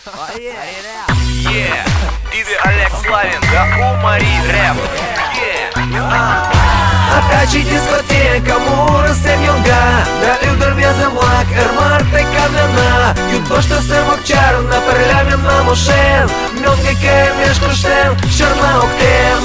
Диджей Олег Славин, да Умари рэп. Атачи дискотека, мурасem yolga Da udrvezem vlak, ermarte kamena Jutboshta se mokčar, naprljavim na mošen Mjonke ke mješkošten, šarna oktem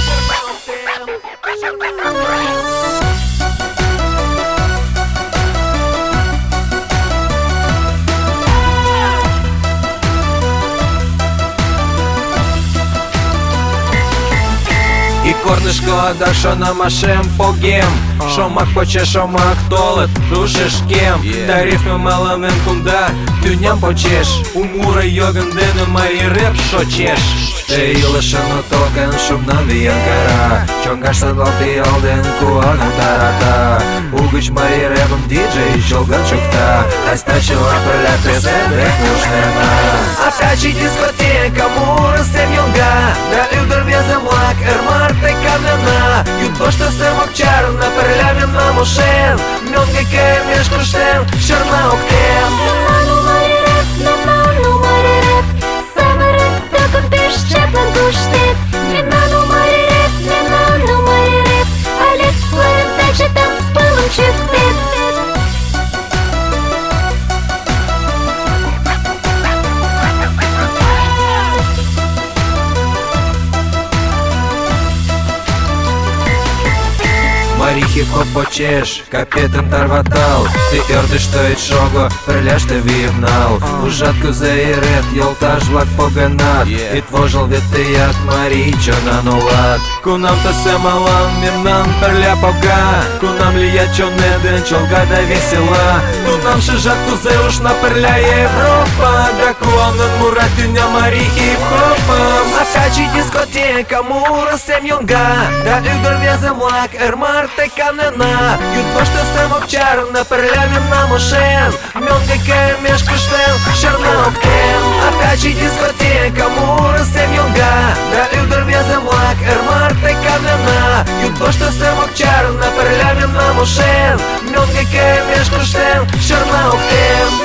І корнишко, да що на машем погем Шомак поче, шомак толет, душиш кем Тарифми маловим кунда, тюням почеш У мура йоган дену марі реп, шо чеш Ти лише на токен, щоб нам віянкара Чонгаш садлоти олден, куаган тарата Угуч марі репом діджей, чолган чукта Астачила приляти себе кушнена Атачи дискотека, murasem yolga Da udrvezem vlak, ermarte kamena Jutboshta se mokčar, naprljavim na mošen Mjonke ke mješkošten, šarna oktem Олег Славин также там с пылом чистит. Марихи хоп почеш, капетом тарватал Ти ердиш той шого, приляш те вигнал Ужатку заирет, йолтаж влак поганат И твожил ветият Маричо на нулат Кунам та се малан, мирнан перля пога Кунам лия чо неден, чолга да весела Тунам ше жатку зеуш на перля Европа Да куанан муратиня Марихи хопам Атачи дискотека, murasem yolga Da udrvezem vlak, ermarte kamena Jutboshta se mokčar, naprljavim na mošen Mjonke ke mješkošten, šarna oktem Атачи дискотека, murasem yolga Da udrvezem vlak, ermarte kamena Jutboshta se mokčar, naprljavim na mošen Mjonke ke mješkošten, šarna oktem